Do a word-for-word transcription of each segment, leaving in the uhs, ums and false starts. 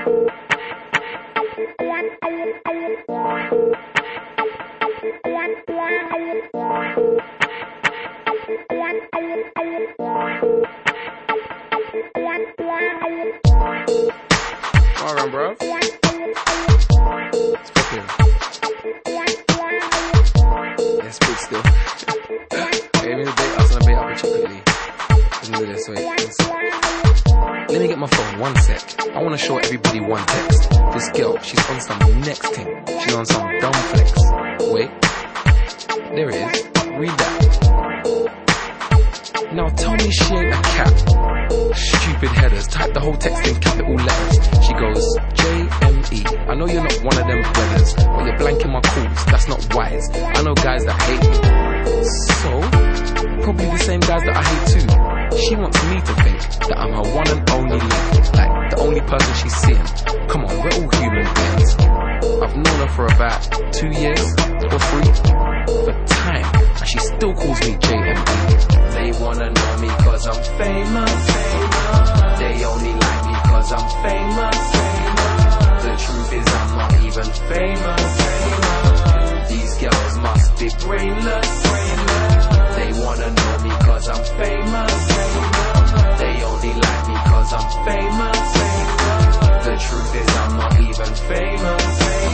Alright, bro. It's fucking. Yes, big still. Hey, I'm gonna bait us on a bait up with you quickly. Listen to this, wait. Let me get my phone, one sec. I wanna show everybody one text. This girl, she's on some next thing. She's on some dumb flex. Wait. There it is. Read that. Now tell me she ain't a cat. Stupid headers. Type the whole text in capital letters. She goes, J M E. I know you're not one of them brothers, but you're blanking my calls. That's not wise. I know guys that hate me. So, probably the same guys that I hate too. She wants me to think that I'm her one and only link. Like, the only person she's seeing. Come on, we're all human beings. I've known her for about two years, or three, for time, and she still calls me J M E. They wanna know me cause I'm famous. They only like me cause I'm famous. The truth is I'm not even famous. These girls must be brainless. They wanna know me cause I'm famous. They only like me cause I'm famous. The truth is I'm not even famous.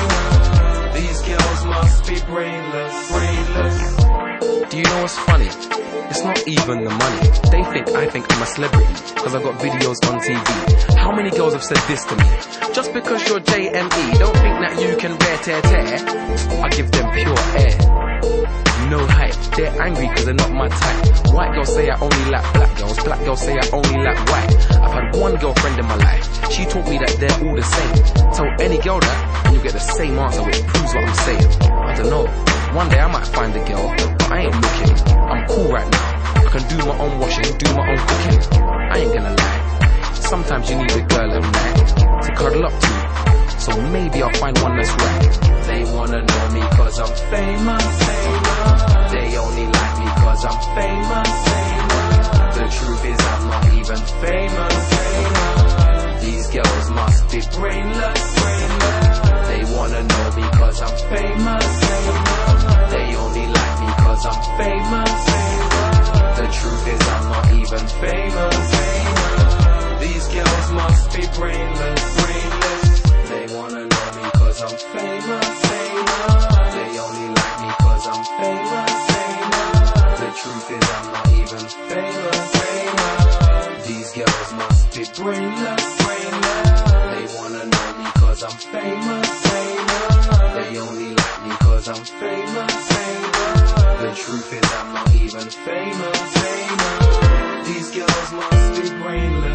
These girls must be brainless, brainless. Do you know what's funny? It's not even the money. They think I think I'm a celebrity cause I've got videos on T V. How many girls have said this to me? Just because you're J M E, don't think that you can bear tear tear. I give them pure air. No hype, they're angry cause they're not my type. White girls say I only like black girls, black girls say I only like white. I've had one girlfriend in my life, she taught me that they're all the same. Tell any girl that and you'll get the same answer, which proves what I'm saying. I don't know, one day I might find a girl, but I ain't looking. I'm cool right now, I can do my own washing, do my own cooking. I ain't gonna lie, sometimes you need a girl at night to cuddle up to, so maybe I'll find one that's right. They wanna know me cause I'm famous. They only like me cause I'm famous. The truth is I'm not even famous. These girls must be brainless. They wanna know me cause I'm famous. They only like me cause I'm famous. The truth is I'm not even famous. These girls must be brainless, brainless. They wanna know me cause I'm famous. They only like me cause I'm famous. The truth is I'm not even famous. These girls must be brainless, brainless. They wanna know me cause I'm famous. They only like me cause I'm famous. The truth is I'm not even famous. These girls must be brainless.